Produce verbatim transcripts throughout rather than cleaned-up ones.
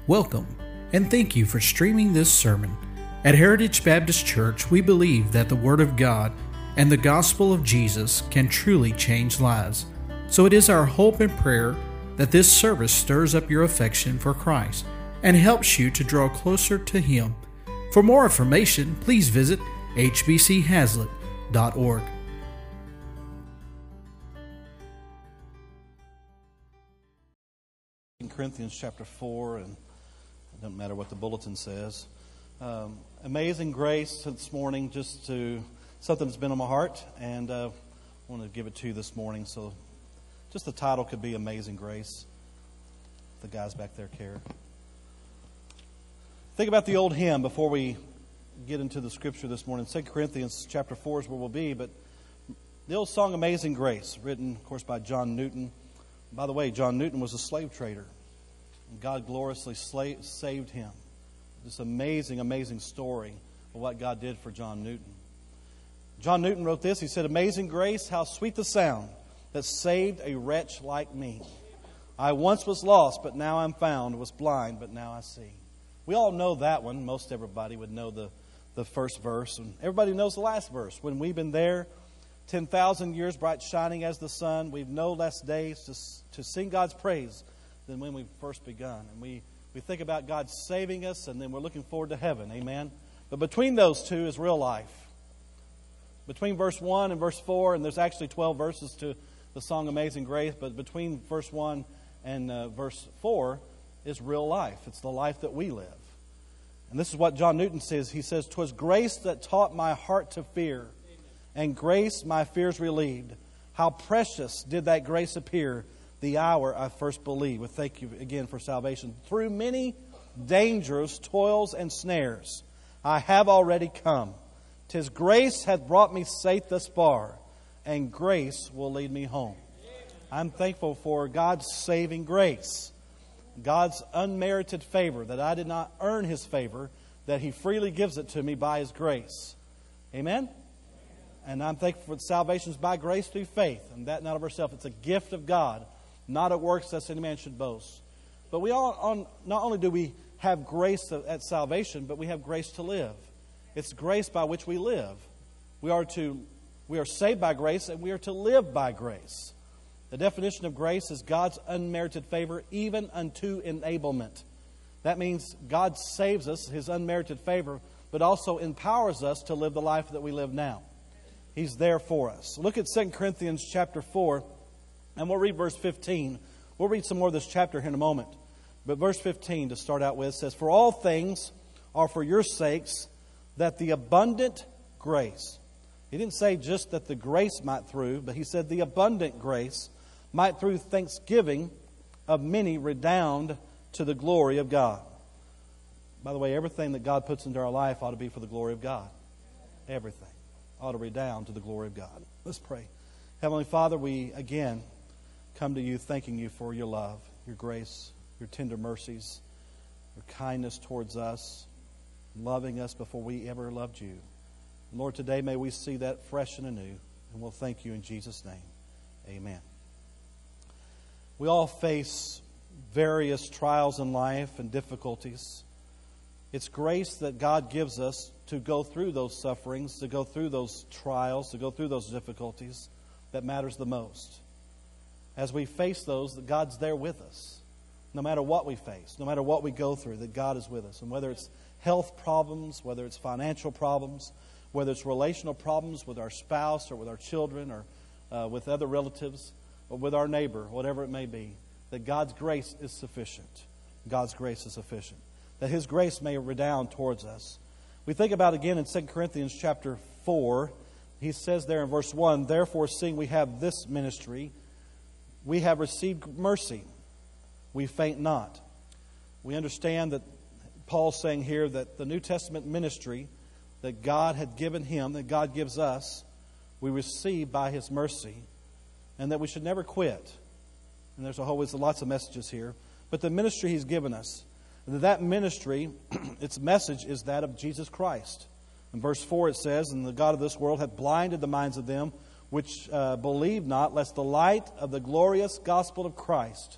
Welcome, and thank you for streaming this sermon. At Heritage Baptist Church, we believe that the Word of God and the gospel of Jesus can truly change lives. So it is our hope and prayer that this service stirs up your affection for Christ and helps you to draw closer to Him. For more information, please visit h b c haslet dot org. In Corinthians chapter four, and it doesn't matter what the bulletin says. Um, amazing grace this morning, just to something that's been on my heart, and uh, I want to give it to you this morning. So, just the title could be Amazing Grace. The guys back there care. Think about the old hymn before we get into the scripture this morning. Second Corinthians chapter four is where we'll be, but the old song Amazing Grace, written, of course, by John Newton. By the way, John Newton was a slave trader. And God gloriously sla- saved him. This amazing, amazing story of what God did for John Newton. John Newton wrote this. He said, "Amazing grace, how sweet the sound that saved a wretch like me. I once was lost, but now I'm found, was blind, but now I see." We all know that one. Most everybody would know the, the first verse. And everybody knows the last verse. When we've been there ten thousand years bright shining as the sun, we've no less days to, to sing God's praise than when we first begun. And we, we think about God saving us, and then we're looking forward to heaven. Amen? But between those two is real life. Between verse one and verse four, and there's actually twelve verses to the song Amazing Grace, but between verse one and uh, verse four is real life. It's the life that we live. And this is what John Newton says. He says, "'Twas grace that taught my heart to fear, and grace my fears relieved. How precious did that grace appear the hour I first believed." Well, thank you again for salvation. "Through many dangers, toils, and snares, I have already come. 'Tis grace hath brought me safe thus far, and grace will lead me home." I'm thankful for God's saving grace, God's unmerited favor, that I did not earn His favor, that He freely gives it to me by His grace. Amen? And I'm thankful for salvation is by grace through faith, and that not of ourselves. It's a gift of God, not of works lest any man should boast. But we all, on, not only do we have grace at salvation, but we have grace to live. It's grace by which we live. We are to, we are saved by grace, and we are to live by grace. The definition of grace is God's unmerited favor, even unto enablement. That means God saves us, His unmerited favor, but also empowers us to live the life that we live now. He's there for us. Look at Second Corinthians chapter four, and we'll read verse fifteen. We'll read some more of this chapter here in a moment. But verse fifteen to start out with says, "For all things are for your sakes, that the abundant grace." He didn't say just that the grace might through, but he said the abundant grace might through thanksgiving of many redound to the glory of God. By the way, everything that God puts into our life ought to be for the glory of God. Everything ought to redound to the glory of God. Let's pray. Heavenly Father, we again come to you thanking you for your love, your grace, your tender mercies, your kindness towards us, loving us before we ever loved you. And Lord, today may we see that fresh and anew, and we'll thank you in Jesus' name. Amen. We all face various trials in life and difficulties. It's grace that God gives us to go through those sufferings, to go through those trials, to go through those difficulties that matters the most. As we face those, that God's there with us. No matter what we face, no matter what we go through, that God is with us. And whether it's health problems, whether it's financial problems, whether it's relational problems with our spouse or with our children or uh, with other relatives or with our neighbor, whatever it may be, that God's grace is sufficient. God's grace is sufficient. That His grace may redound towards us. We think about again in Second Corinthians chapter four. He says there in verse one, "Therefore, seeing we have this ministry, we have received mercy. We faint not." We understand that Paul's saying here that the New Testament ministry that God had given him, that God gives us, we receive by His mercy, and that we should never quit. And there's always lots of messages here. But the ministry He's given us, that ministry, its message is that of Jesus Christ. In verse four it says, "And the God of this world hath blinded the minds of them which uh, believe not, lest the light of the glorious gospel of Christ,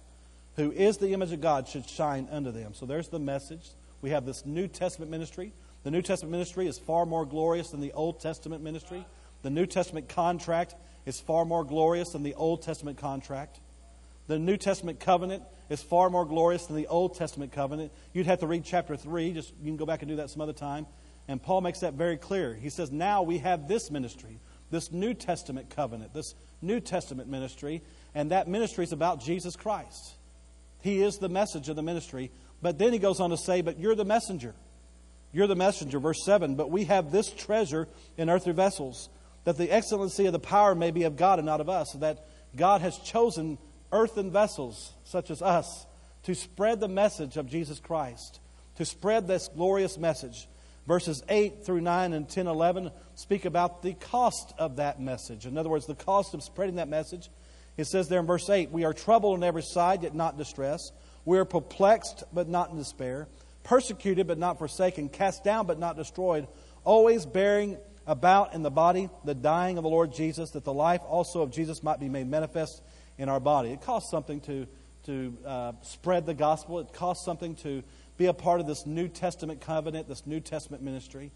who is the image of God, should shine unto them. So there's the message. We have this New Testament ministry. The New Testament ministry is far more glorious than the Old Testament ministry. The New Testament contract is far more glorious than the Old Testament contract. The New Testament covenant is far more glorious than the Old Testament covenant. You'd have to read chapter three. Just you can go back and do that some other time. And Paul makes that very clear. He says, now we have this ministry, this New Testament covenant, this New Testament ministry, and that ministry is about Jesus Christ. He is the message of the ministry. But then he goes on to say, but you're the messenger. You're the messenger. Verse seven, but we have this treasure in earthly vessels, that the excellency of the power may be of God and not of us, so that God has chosen earthen vessels such as us to spread the message of Jesus Christ, to spread this glorious message. Verses eight through nine and ten, eleven speak about the cost of that message. In other words, the cost of spreading that message. It says there in verse eight, we are troubled on every side, yet not distressed. We are perplexed, but not in despair. Persecuted, but not forsaken. Cast down, but not destroyed. Always bearing about in the body the dying of the Lord Jesus, that the life also of Jesus might be made manifest in our body. It costs something to, to uh, spread the gospel. It costs something to be a part of this New Testament covenant, this New Testament ministry.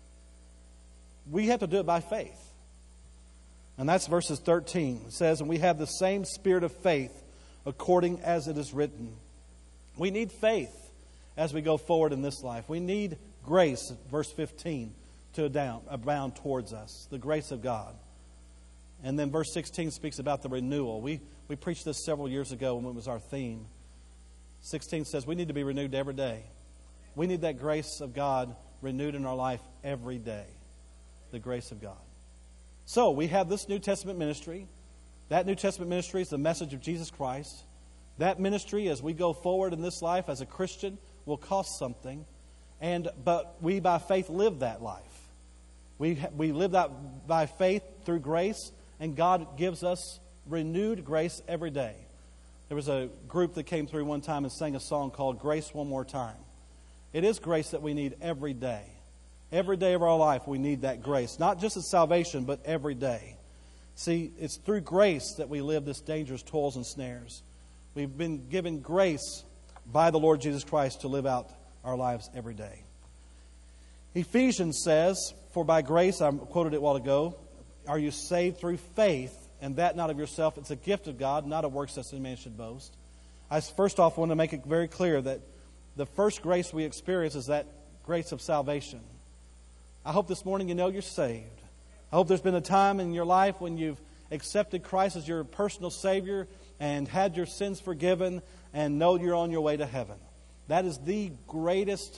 We have to do it by faith. And that's verses thirteen. It says, and we have the same spirit of faith according as it is written. We need faith as we go forward in this life. We need grace, verse fifteen, to abound towards us, the grace of God. And then verse sixteen speaks about the renewal. We, we preached this several years ago when it was our theme. sixteen says we need to be renewed every day. We need that grace of God renewed in our life every day. The grace of God. So we have this New Testament ministry. That New Testament ministry is the message of Jesus Christ. That ministry, as we go forward in this life as a Christian, will cost something. And but we by faith live that life. We we live that by faith through grace, and God gives us renewed grace every day. There was a group that came through one time and sang a song called Grace One More Time. It is grace that we need every day. Every day of our life we need that grace. Not just at salvation, but every day. See, it's through grace that we live this dangerous toils and snares. We've been given grace by the Lord Jesus Christ to live out our lives every day. Ephesians says, for by grace, I quoted it a while ago, are you saved through faith, and that not of yourself. It's a gift of God, not of works that any man should boast. I first off want to make it very clear that the first grace we experience is that grace of salvation. I hope this morning you know you're saved. I hope there's been a time in your life when you've accepted Christ as your personal Savior and had your sins forgiven and know you're on your way to heaven. That is the greatest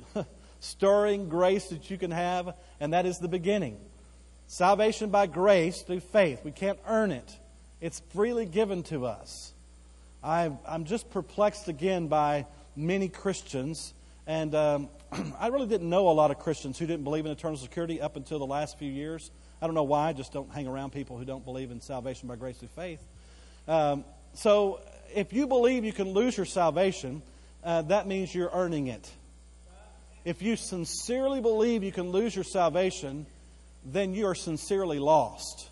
stirring grace that you can have, and that is the beginning. Salvation by grace through faith. We can't earn it. It's freely given to us. I, I'm just perplexed again by many Christians, and um, I really didn't know a lot of Christians who didn't believe in eternal security up until the last few years. I don't know why. I just don't hang around people who don't believe in salvation by grace through faith. Um, so if you believe you can lose your salvation, uh, that means you're earning it. If you sincerely believe you can lose your salvation, then you are sincerely lost.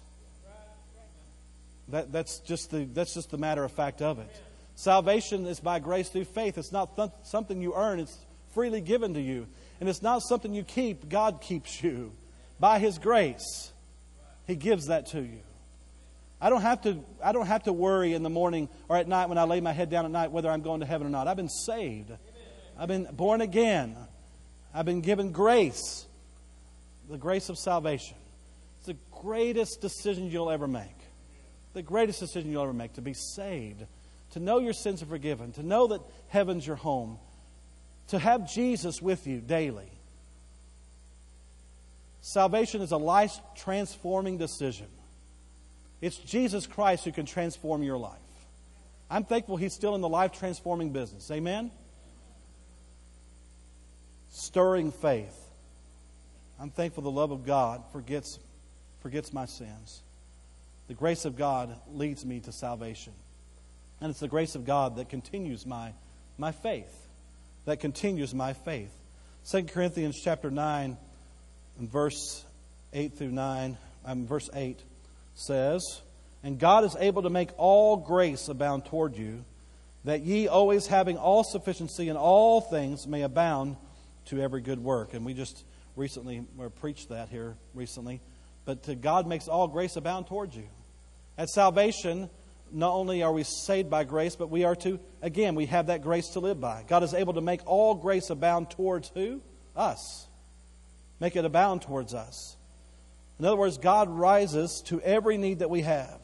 That, that's just the that's just the matter of fact of it. Salvation is by grace through faith. It's not th- something you earn. It's freely given to you. And it's not something you keep. God keeps you. By His grace, He gives that to you. I don't have to I don't have to worry in the morning or at night when I lay my head down at night whether I'm going to heaven or not. I've been saved. I've been born again. I've been given grace. The grace of salvation. It's the greatest decision you'll ever make. The greatest decision you'll ever make, to be saved. To know your sins are forgiven. To know that heaven's your home. To have Jesus with you daily. Salvation is a life-transforming decision. It's Jesus Christ who can transform your life. I'm thankful He's still in the life-transforming business. Amen? Stirring faith. I'm thankful the love of God forgets, forgets my sins. The grace of God leads me to salvation. And it's the grace of God that continues my, my faith. That continues my faith. Second Corinthians chapter nine, and verse eight through nine, um, verse eight says, and God is able to make all grace abound toward you, that ye always having all sufficiency in all things may abound to every good work. And we just recently or preached that here recently. But to God makes all grace abound towards you. At salvation, not only are we saved by grace, but we are to, again, we have that grace to live by. God is able to make all grace abound towards who? Us. Make it abound towards us. In other words, God rises to every need that we have.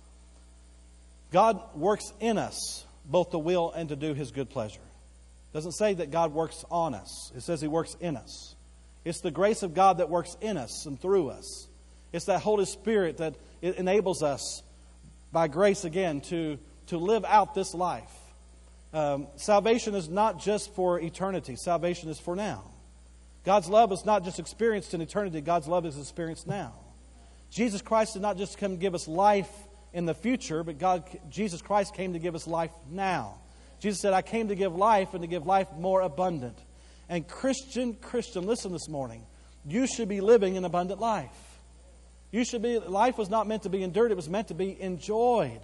God works in us both to will and to do His good pleasure. It doesn't say that God works on us. It says He works in us. It's the grace of God that works in us and through us. It's that Holy Spirit that it enables us by grace again to, to live out this life. Um, salvation is not just for eternity. Salvation is for now. God's love is not just experienced in eternity. God's love is experienced now. Jesus Christ did not just come to give us life in the future, but God, Jesus Christ came to give us life now. Jesus said, I came to give life and to give life more abundant. And Christian, Christian, listen this morning. You should be living an abundant life. You should be, life was not meant to be endured, it was meant to be enjoyed.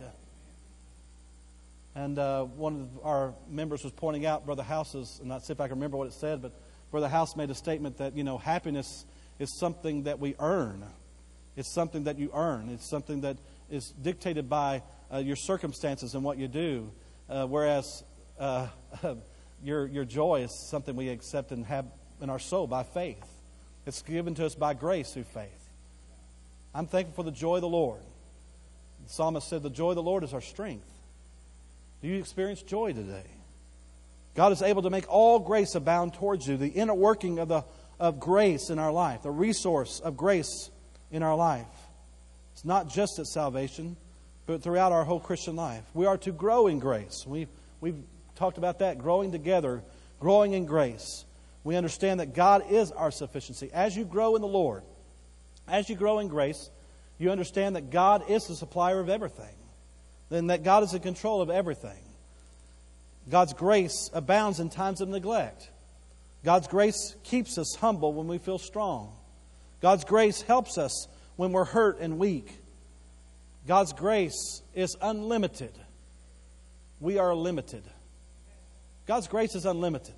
And uh, one of our members was pointing out Brother House's, and not see if I can remember what it said, but Brother House made a statement that, you know, happiness is something that we earn. It's something that you earn. It's something that is dictated by uh, your circumstances and what you do. Uh, whereas uh, your your joy is something we accept and have in our soul by faith. It's given to us by grace through faith. I'm thankful for the joy of the Lord. The psalmist said, the joy of the Lord is our strength. Do you experience joy today? God is able to make all grace abound towards you. The inner working of the of grace in our life, the resource of grace in our life. It's not just at salvation, but throughout our whole Christian life. We are to grow in grace. We, we've talked about that, growing together, growing in grace. We understand that God is our sufficiency. As you grow in the Lord, as you grow in grace, you understand that God is the supplier of everything. Then that God is in control of everything. God's grace abounds in times of neglect. God's grace keeps us humble when we feel strong. God's grace helps us when we're hurt and weak. God's grace is unlimited. We are limited. God's grace is unlimited.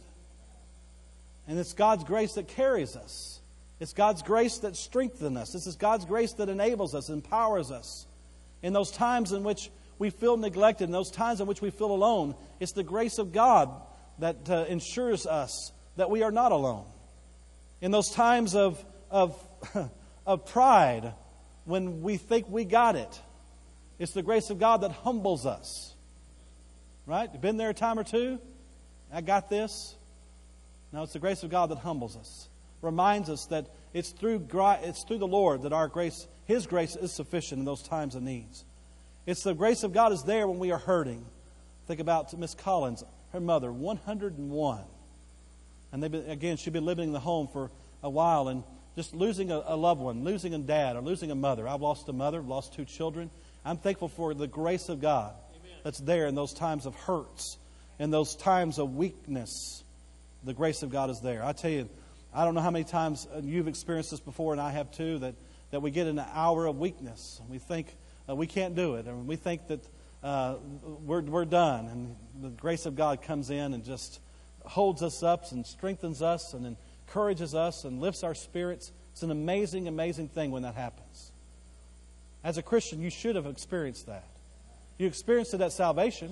And it's God's grace that carries us. It's God's grace that strengthens us. This is God's grace that enables us, empowers us. In those times in which we feel neglected, in those times in which we feel alone, it's the grace of God that uh, ensures us that we are not alone. In those times of, of, of pride, when we think we got it, it's the grace of God that humbles us. Right? You've been there a time or two? I got this. No, it's the grace of God that humbles us. Reminds us that it's through, it's through the Lord that our grace, His grace is sufficient in those times of needs. It's the grace of God is there when we are hurting. Think about Miss Collins, her mother, one hundred and one. And they've been, again, she'd been living in the home for a while and just losing a, a loved one, losing a dad or losing a mother. I've lost a mother, I've lost two children. I'm thankful for the grace of God that's there in those times of hurts, in those times of weakness. The grace of God is there. I tell you, I don't know how many times you've experienced this before, and I have too, that, that we get in an hour of weakness. And we think uh, we can't do it. And we think that uh, we're, we're done. And the grace of God comes in and just holds us up and strengthens us and encourages us and lifts our spirits. It's an amazing, amazing thing when that happens. As a Christian, you should have experienced that. You experienced it at salvation.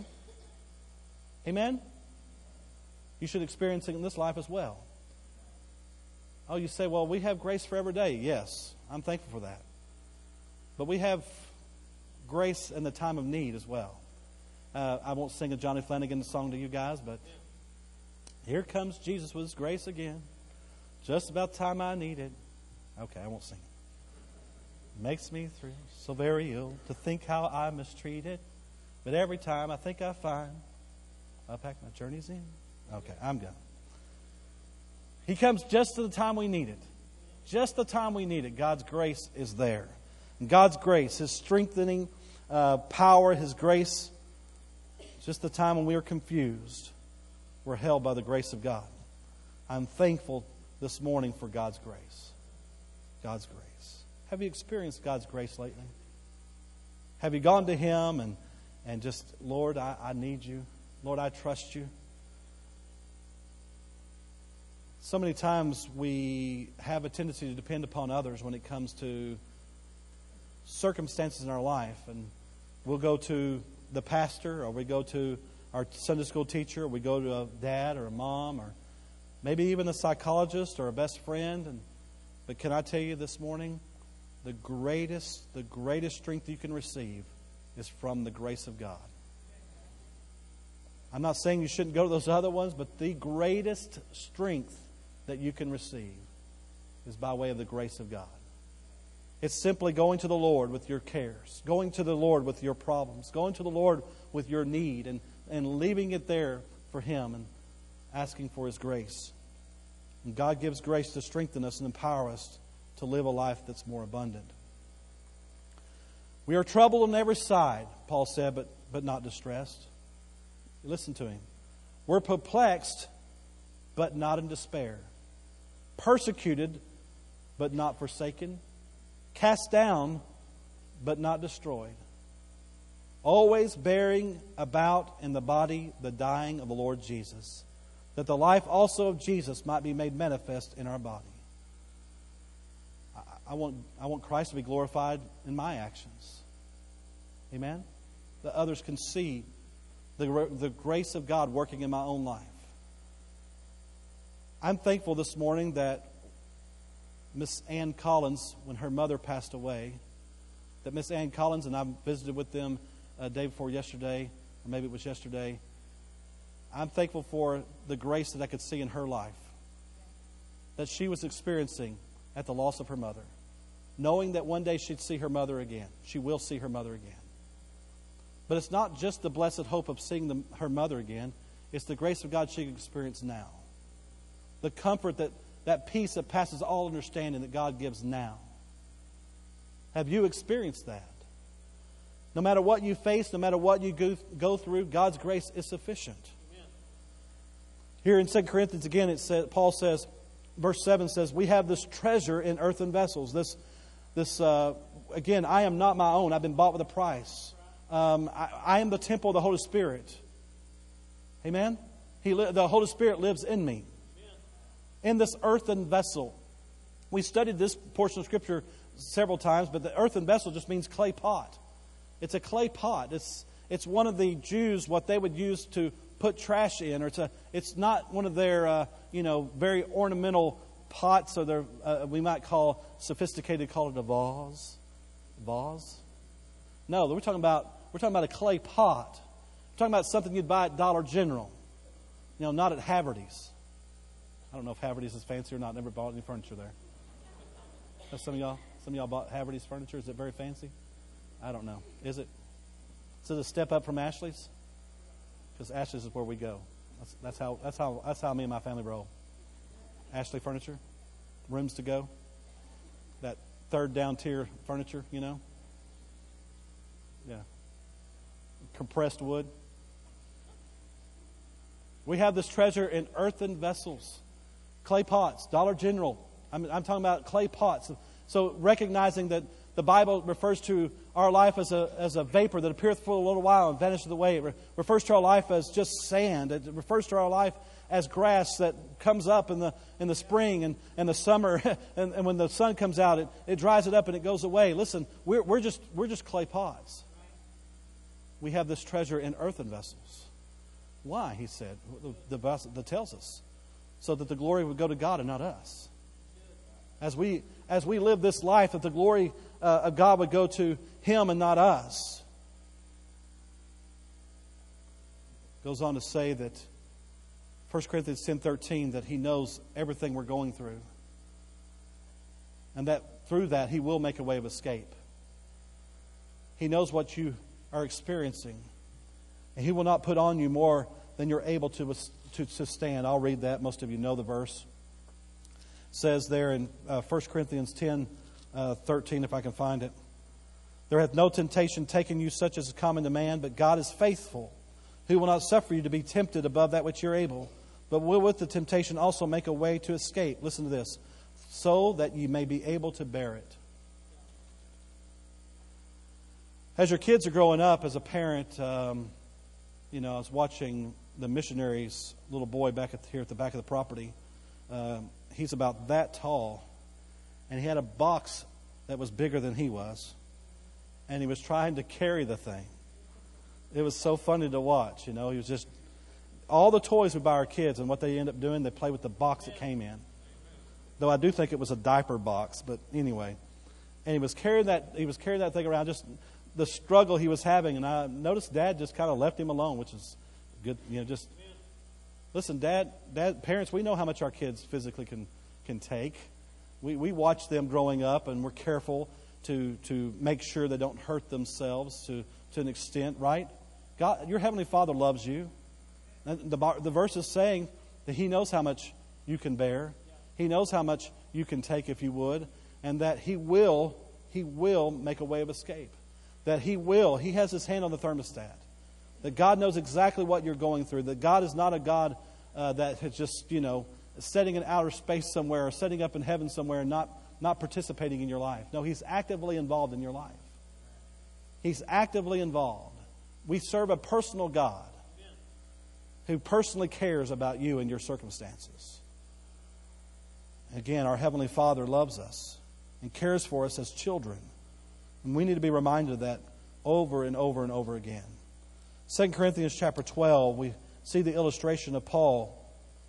Amen? You should experience it in this life as well. Oh, you say, well, we have grace for every day. Yes, I'm thankful for that. But we have grace in the time of need as well. Uh, I won't sing a Johnny Flanagan song to you guys, but here comes Jesus with His grace again. Just about the time I need it. Okay, I won't sing it. Makes me thrill so very ill to think how I mistreated. But every time I think I find I pack my journeys in. Okay, I'm done. He comes just to the time we need it. Just the time we need it. God's grace is there. And God's grace, His strengthening uh, power, His grace, just the time when we are confused, we're held by the grace of God. I'm thankful this morning for God's grace. God's grace. Have you experienced God's grace lately? Have you gone to Him and, and just, Lord, I, I need you. Lord, I trust you. So many times we have a tendency to depend upon others when it comes to circumstances in our life. And we'll go to the pastor, or we go to our Sunday school teacher, or we go to a dad or a mom, or maybe even a psychologist or a best friend. And but can I tell you this morning, the greatest, the greatest strength you can receive is from the grace of God. I'm not saying you shouldn't go to those other ones, but the greatest strength that you can receive is by way of the grace of God. It's simply going to the Lord with your cares, going to the Lord with your problems, going to the Lord with your need, and, and leaving it there for Him and asking for His grace. And God gives grace to strengthen us and empower us to live a life that's more abundant. We are troubled on every side, Paul said, but, but not distressed. Listen to him. We're perplexed, but not in despair. Persecuted, but not forsaken. Cast down, but not destroyed. Always bearing about in the body the dying of the Lord Jesus, that the life also of Jesus might be made manifest in our body. I, I want, I want Christ to be glorified in my actions. Amen? That others can see the, the grace of God working in my own life. I'm thankful this morning that Miss Ann Collins, when her mother passed away, that Miss Ann Collins, and I visited with them a day before yesterday, or maybe it was yesterday. I'm thankful for the grace that I could see in her life, that she was experiencing at the loss of her mother, knowing that one day she'd see her mother again. She will see her mother again. But it's not just the blessed hope of seeing the, her mother again. It's the grace of God she can experience now. The comfort, that, that peace that passes all understanding that God gives now. Have you experienced that? No matter what you face, no matter what you go, go through, God's grace is sufficient. Amen. Here in Second Corinthians again, it says, Paul says, verse seven says, we have this treasure in earthen vessels. This, this uh, again, I am not my own. I've been bought with a price. Um, I, I am the temple of the Holy Spirit. Amen? He li- the Holy Spirit lives in me. Amen. In this earthen vessel. We studied this portion of Scripture several times, but the earthen vessel just means clay pot. It's a clay pot. It's it's one of the Jews, what they would use to put trash in. Or it's, a, it's not one of their, uh, you know, very ornamental pots, or their, uh, we might call sophisticated, call it a vase. Vase? No, we're talking about we're talking about a clay pot. We're talking about something you'd buy at Dollar General. You know, not at Haverty's. I don't know if Haverty's is fancy or not. Never bought any furniture there. Have some of y'all, some of y'all bought Haverty's furniture. Is it very fancy? I don't know. Is it? Is it a step up from Ashley's? Because Ashley's is where we go. That's, that's how that's how that's how me and my family roll. Ashley Furniture, rooms to go. That third down tier furniture, you know. Yeah. Compressed wood. We have this treasure in earthen vessels. Clay pots. Dollar General. I'm, I'm talking about clay pots. So recognizing that the Bible refers to our life as a, as a vapor that appeareth for a little while and vanisheth away. It re- refers to our life as just sand. It refers to our life as grass that comes up in the in the spring and, and the summer. and, and when the sun comes out, it, it dries it up and it goes away. Listen, we're, we're just we're just clay pots. We have this treasure in earthen vessels. Why, he said, the, the, the tells us, so that the glory would go to God and not us. As we as we live this life, that the glory uh, of God would go to Him and not us. Goes on to say that First Corinthians ten thirteen, that He knows everything we're going through, and that through that He will make a way of escape. He knows what you are experiencing, and He will not put on you more than you're able to to sustain. I'll read that. Most of you know the verse. It says there in uh, First Corinthians ten thirteen, if I can find it. There hath no temptation taken you such as is common to man, but God is faithful, who will not suffer you to be tempted above that which you're able, but will with the temptation also make a way to escape. Listen to this. So that you may be able to bear it. As your kids are growing up, as a parent, um, you know, I was watching the missionary's little boy back at, here at the back of the property. Uh, he's about that tall, and he had a box that was bigger than he was, and he was trying to carry the thing. It was so funny to watch, you know. He was just, all the toys we buy our kids, and what they end up doing, they play with the box it came in. Though I do think it was a diaper box, but anyway. And he was carrying that, he was carrying that thing around, just the struggle he was having. And I noticed Dad just kind of left him alone, which is good, you know, just, listen, Dad, Dad, parents, we know how much our kids physically can, can take. We, we watch them growing up, and we're careful to, to make sure they don't hurt themselves to, to an extent, right? God, your Heavenly Father loves you. And the, the verse is saying that He knows how much you can bear. He knows how much you can take if you would, and that He will, He will make a way of escape. That He will, He has His hand on the thermostat. That God knows exactly what you're going through. That God is not a God uh, that is just, you know, setting in outer space somewhere or setting up in heaven somewhere and not, not participating in your life. No, He's actively involved in your life. He's actively involved. We serve a personal God who personally cares about you and your circumstances. Again, our Heavenly Father loves us and cares for us as children. And we need to be reminded of that over and over and over again. Second Corinthians chapter twelve, we see the illustration of Paul.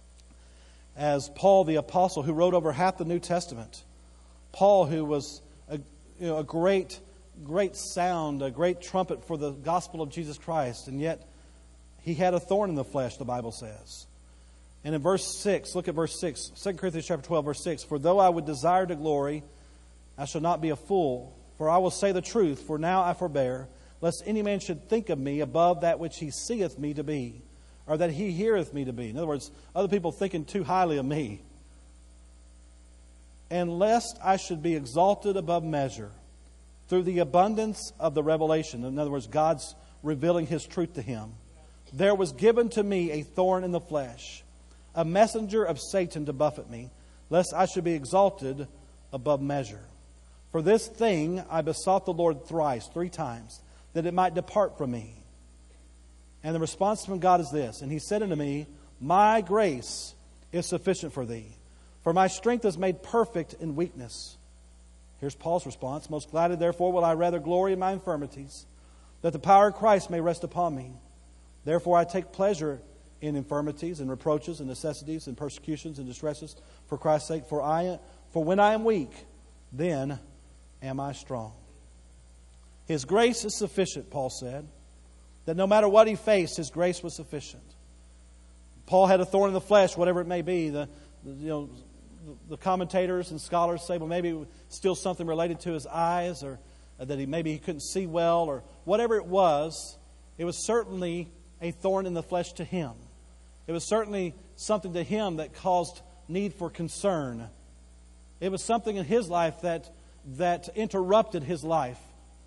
As Paul the apostle, who wrote over half the New Testament. Paul, who was a, you know, a great, great sound, a great trumpet for the gospel of Jesus Christ. And yet, he had a thorn in the flesh, the Bible says. And in verse six, look at verse six. Second Corinthians chapter twelve, verse six. For though I would desire to glory, I shall not be a fool. For I will say the truth, for now I forbear, lest any man should think of me above that which he seeth me to be, or that he heareth me to be. In other words, other people thinking too highly of me. And lest I should be exalted above measure through the abundance of the revelation. In other words, God's revealing His truth to him. There was given to me a thorn in the flesh, a messenger of Satan to buffet me, lest I should be exalted above measure. For this thing I besought the Lord thrice, three times, that it might depart from me. And the response from God is this. And He said unto me, My grace is sufficient for thee, for my strength is made perfect in weakness. Here's Paul's response. Most gladly, therefore, will I rather glory in my infirmities, that the power of Christ may rest upon me. Therefore I take pleasure in infirmities and reproaches and necessities and persecutions and distresses for Christ's sake. For I, for when I am weak, then am I strong. His grace is sufficient, Paul said. That no matter what he faced, His grace was sufficient. Paul had a thorn in the flesh, whatever it may be. The, the you know the commentators and scholars say, well, maybe it was still something related to his eyes, or that he maybe he couldn't see well, or whatever it was. It was certainly a thorn in the flesh to him. It was certainly something to him that caused need for concern. It was something in his life that that interrupted his life.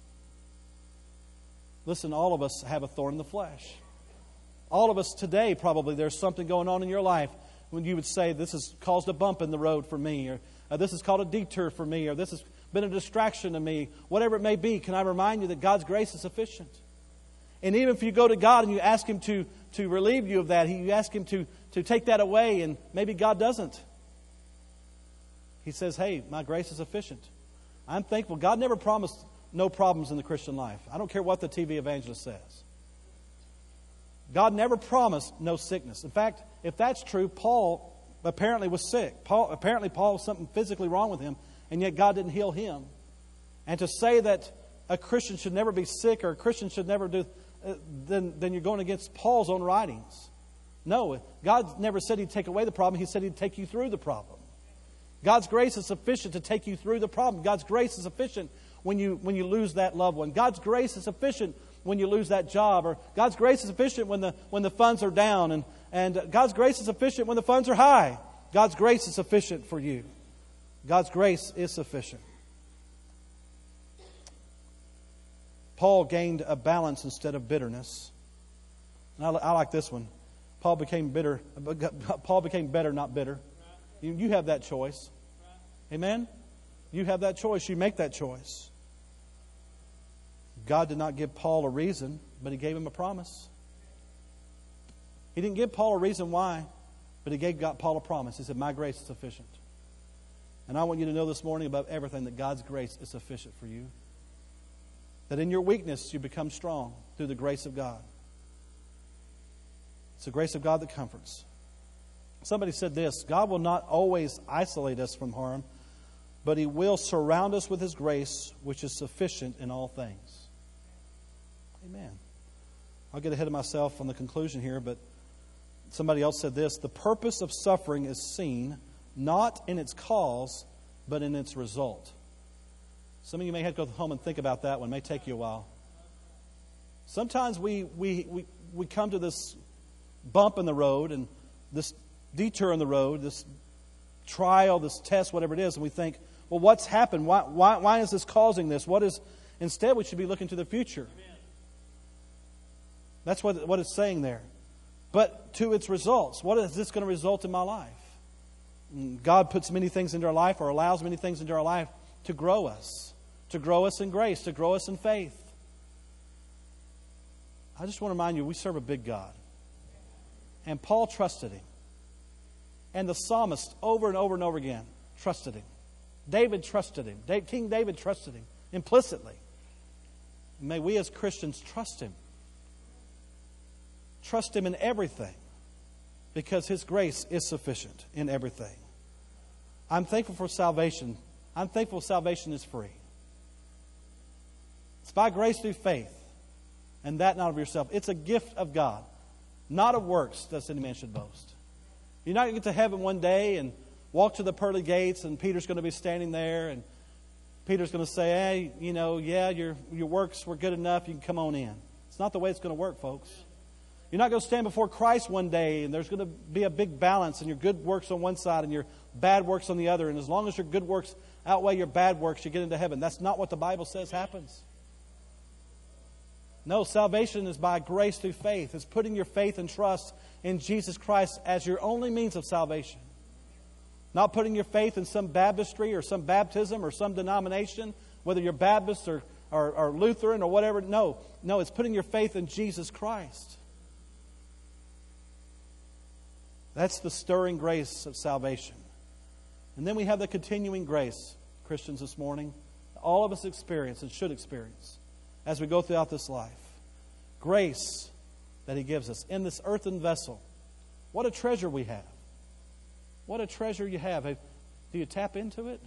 Listen, all of us have a thorn in the flesh. All of us today, probably, there's something going on in your life when you would say, this has caused a bump in the road for me, or uh, this has caused a detour for me, or this has been a distraction to me. Whatever it may be, can I remind you that God's grace is sufficient? And even if you go to God and you ask Him to, to relieve you of that, you ask Him to, to take that away, and maybe God doesn't. He says, hey, my grace is sufficient. I'm thankful. God never promised no problems in the Christian life. I don't care what the T V evangelist says. God never promised no sickness. In fact, if that's true, Paul apparently was sick. Paul, apparently Paul was something physically wrong with him, and yet God didn't heal him. And to say that a Christian should never be sick, or a Christian should never do, uh, then, then you're going against Paul's own writings. No, God never said He'd take away the problem. He said He'd take you through the problem. God's grace is sufficient to take you through the problem. God's grace is sufficient when you when you lose that loved one. God's grace is sufficient when you lose that job. Or God's grace is sufficient when the when the funds are down. And, and God's grace is sufficient when the funds are high. God's grace is sufficient for you. God's grace is sufficient. Paul gained a balance instead of bitterness. And I, I like this one. Paul became bitter. Paul became better, not bitter. You, you have that choice. Amen? You have that choice. You make that choice. God did not give Paul a reason, but He gave him a promise. He didn't give Paul a reason why, but he gave God, Paul a promise. He said, my grace is sufficient. And I want you to know this morning above everything that God's grace is sufficient for you. That in your weakness you become strong through the grace of God. It's the grace of God that comforts. Somebody said this, God will not always isolate us from harm, but He will surround us with His grace, which is sufficient in all things. Amen. I'll get ahead of myself on the conclusion here, but somebody else said this, the purpose of suffering is seen not in its cause, but in its result. Some of you may have to go home and think about that one. It may take you a while. Sometimes we, we, we, we come to this bump in the road and this detour in the road, this trial, this test, whatever it is, and we think, well, what's happened? Why, why, why is this causing this? What is? Instead, we should be looking to the future. Amen. That's what, what it's saying there. But to its results, what is this going to result in my life? God puts many things into our life or allows many things into our life to grow us, to grow us in grace, to grow us in faith. I just want to remind you, we serve a big God. And Paul trusted Him. And the psalmist over and over and over again trusted Him. David trusted Him. King David trusted Him implicitly. May we as Christians trust Him. Trust Him in everything because His grace is sufficient in everything. I'm thankful for salvation. I'm thankful salvation is free. It's by grace through faith, and that not of yourself. It's a gift of God, not of works, lest any man should boast. You're not going to get to heaven one day and walk to the pearly gates, and Peter's going to be standing there, and Peter's going to say, hey, you know, yeah, your, your works were good enough, you can come on in. It's not the way it's going to work, folks. You're not going to stand before Christ one day and there's going to be a big balance and your good works on one side and your bad works on the other. And as long as your good works outweigh your bad works, you get into heaven. That's not what the Bible says happens. No, salvation is by grace through faith. It's putting your faith and trust in Jesus Christ as your only means of salvation. Not putting your faith in some baptistry or some baptism or some denomination, whether you're Baptist or, or, or Lutheran or whatever. No, no, it's putting your faith in Jesus Christ. That's the stirring grace of salvation. And then we have the continuing grace, Christians, this morning. All of us experience and should experience as we go throughout this life. Grace that He gives us in this earthen vessel. What a treasure we have. What a treasure you have. Do you tap into it?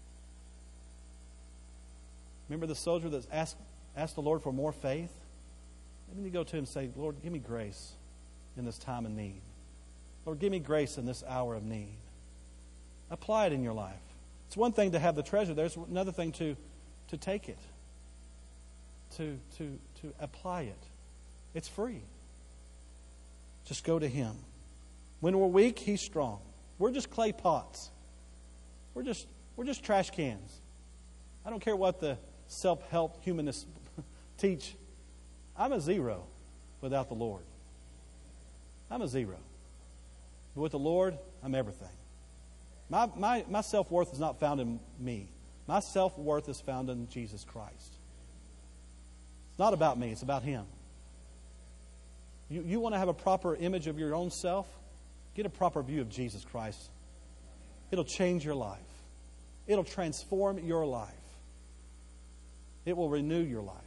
Remember the soldier that asked, asked the Lord for more faith? Maybe you go to Him and say, Lord, give me grace in this time of need. Lord, give me grace in this hour of need. Apply it in your life. It's one thing to have the treasure. There's another thing to, to take it. To, to, to apply it. It's free. Just go to Him. When we're weak, He's strong. We're just clay pots. We're just, we're just trash cans. I don't care what the self-help humanists teach. I'm a zero without the Lord. I'm a zero. But with the Lord, I'm everything. My, my, my self-worth is not found in me. My self-worth is found in Jesus Christ. It's not about me. It's about Him. You, you want to have a proper image of your own self? Get a proper view of Jesus Christ. It'll change your life. It'll transform your life. It will renew your life.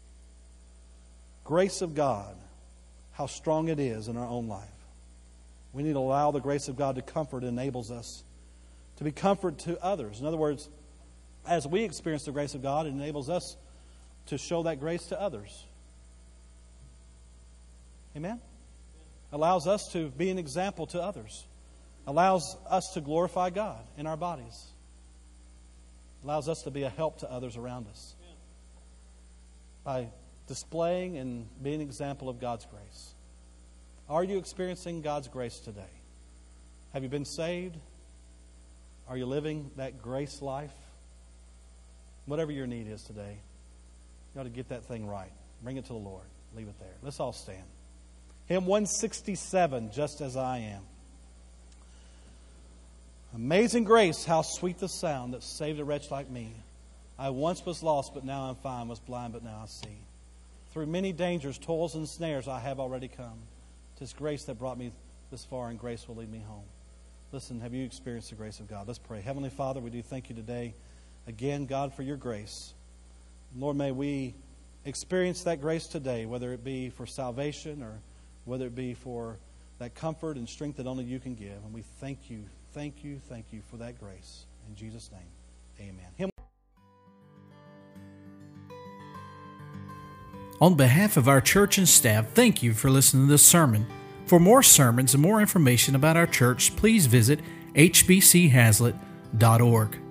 Grace of God, how strong it is in our own life. We need to allow the grace of God to comfort and enables us to be comfort to others. In other words, as we experience the grace of God, it enables us to show that grace to others. Amen? Allows us to be an example to others. Allows us to glorify God in our bodies. Allows us to be a help to others around us. By displaying and being an example of God's grace. Are you experiencing God's grace today? Have you been saved? Are you living that grace life? Whatever your need is today, you ought to get that thing right. Bring it to the Lord. Leave it there. Let's all stand. Hymn one sixty-seven, Just As I Am. Amazing grace, how sweet the sound that saved a wretch like me. I once was lost, but now I'm fine, was blind, but now I see. Through many dangers, toils, and snares I have already come. It's grace that brought me this far, and grace will lead me home. Listen, have you experienced the grace of God? Let's pray. Heavenly Father, we do thank you today, again, God, for your grace. Lord, may we experience that grace today, whether it be for salvation or whether it be for that comfort and strength that only you can give. And we thank you, thank you, thank you for that grace. In Jesus' name, amen. Him- On behalf of our church and staff, thank you for listening to this sermon. For more sermons and more information about our church, please visit h b c haslet dot org.